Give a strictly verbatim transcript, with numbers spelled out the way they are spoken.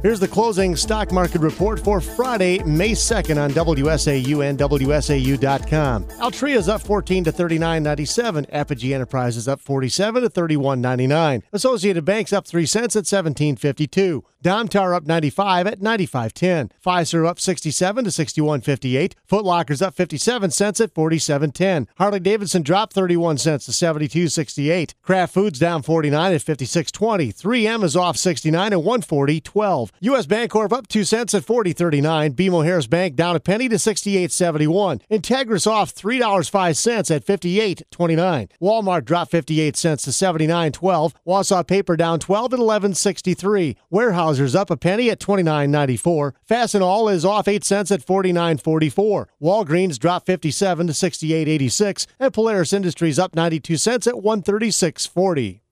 Here's the closing stock market report for Friday, May second on W S A U and W S A U dot com. Altria is up fourteen to thirty-nine ninety-seven. Apogee Enterprises up forty-seven to thirty-one ninety-nine. Associated Bank's up three cents at seventeen fifty-two. Domtar up ninety-five at ninety-five ten. Pfizer up sixty-seven to sixty-one fifty-eight. Foot Locker's up fifty-seven cents at forty-seven ten. Harley-Davidson dropped thirty-one cents to seventy-two sixty-eight. Kraft Foods down forty-nine at fifty-six twenty. three M is off sixty-nine at one forty twelve. U S Bancorp up two cents at forty thirty-nine. B M O Harris Bank down a penny to sixty-eight seventy-one. Integris off three dollars and five cents at fifty-eight twenty-nine. Walmart dropped fifty-eight cents to seventy-nine twelve. Wausau Paper down twelve at eleven sixty-three. Weyerhaeuser's up a penny at twenty-nine ninety-four. Fastenal is off eight cents at forty-nine forty-four. Walgreens dropped fifty-seven to sixty-eight eighty-six. And Polaris Industries up ninety-two cents at one thirty-six forty.